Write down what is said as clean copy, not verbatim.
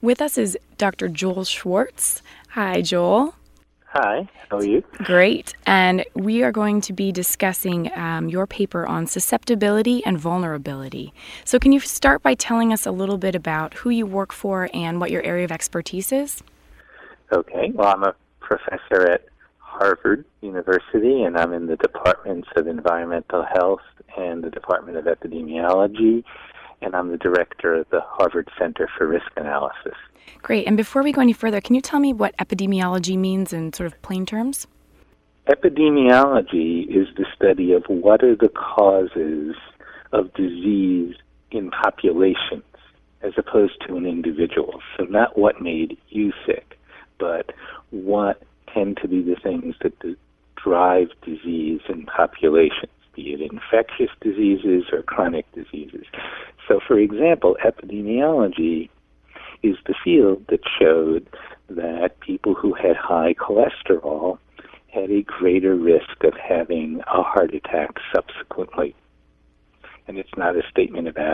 With us is Dr. Joel Schwartz. Hi, Joel. Hi, how are you? Great. And we are going to be discussing your paper on susceptibility and vulnerability. So can you start by telling us a little bit about who you work for and what your area of expertise is? Okay, well, I'm a professor at Harvard University, and I'm in the Departments of Environmental Health and the Department of Epidemiology, and I'm the director of the Harvard Center for Risk Analysis. Great. And before we go any further, can you tell me what epidemiology means in sort of plain terms? Epidemiology is the study of what are the causes of disease in populations as opposed to an individual. So not what made you sick, but what tend to be the things that drive disease in populations, be it infectious diseases or chronic diseases. So, for example, epidemiology is the field that showed that people who had high cholesterol had a greater risk of having a heart attack subsequently. And it's not a statement about